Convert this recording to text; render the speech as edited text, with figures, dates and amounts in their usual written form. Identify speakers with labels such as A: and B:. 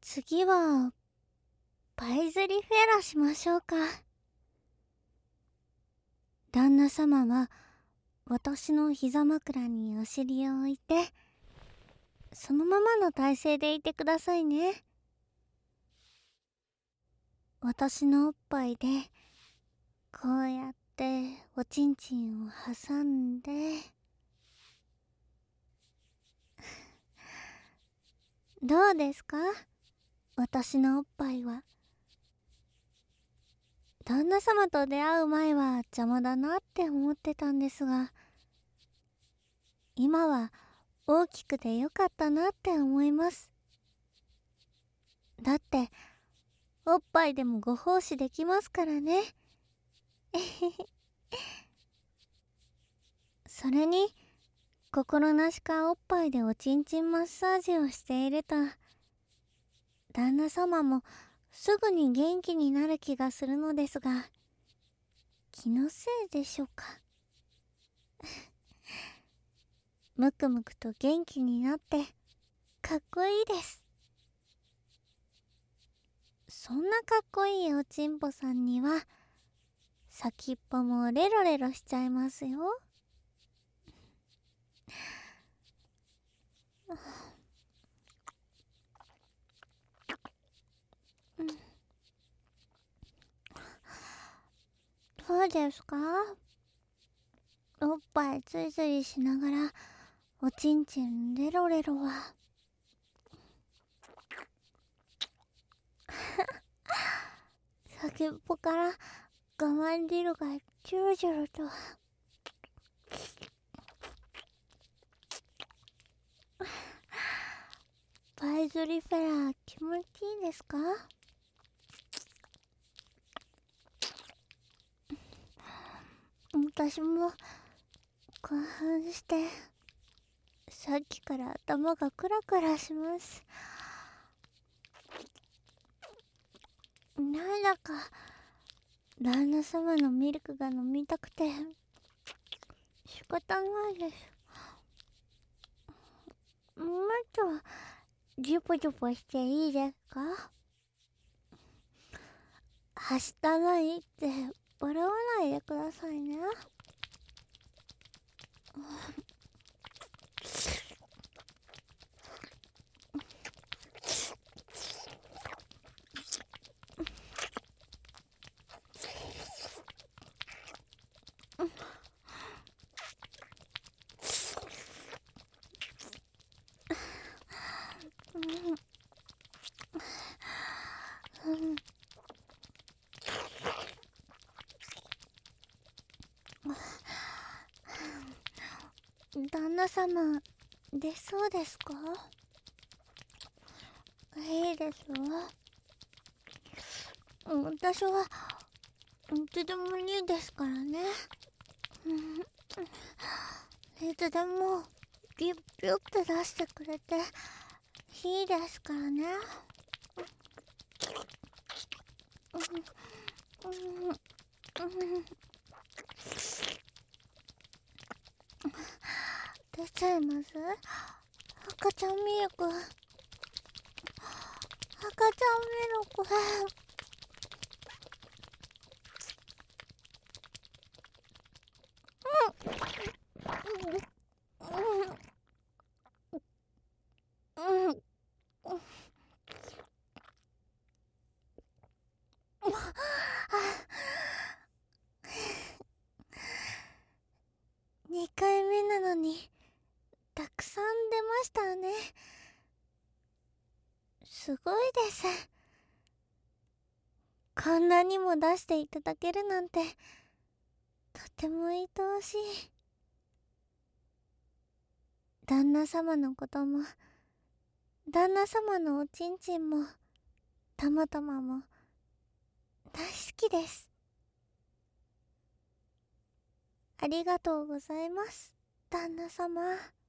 A: 次はパイズリフェラしましょうか。旦那様は私の膝枕にお尻を置いて、そのままの体勢でいてくださいね。私のおっぱいでこうやっておちんちんを挟んでどうですか？私のおっぱいは。旦那様と出会う前は邪魔だなって思ってたんですが、今は大きくてよかったなって思います。だっておっぱいでもご奉仕できますからね。それに心なしかおっぱいでおちんちんマッサージをしていると、旦那様もすぐに元気になる気がするのですが、気のせいでしょうか。むくむくと元気になってかっこいいです。そんなかっこいいおちんぽさんには先っぽもレロレロしちゃいますよ。どうですか？おっぱいついついしながらおちんちんレロレロは先っぽから我慢汁がジュルジュルと。パイズリフェラ気持ちいいですか？私も興奮してさっきから頭がクラクラします。なんだか旦那様のミルクが飲みたくて仕方ないです。もっとジュポジュポしていいですか？はしたないって笑わないでくださいね。旦那様出そうですか？いいですわ。私はいつでもいいですからね。いつでもギュッギュッて出してくれていいですからね。出ちゃいます？赤ちゃんミルク、赤ちゃんミルク。2回目なのにたくさん出ましたね。すごいです。こんなにも出していただけるなんてとても愛おしい。旦那様のことも旦那様のおちんちんもたまたまも大好きです。ありがとうございます、旦那様。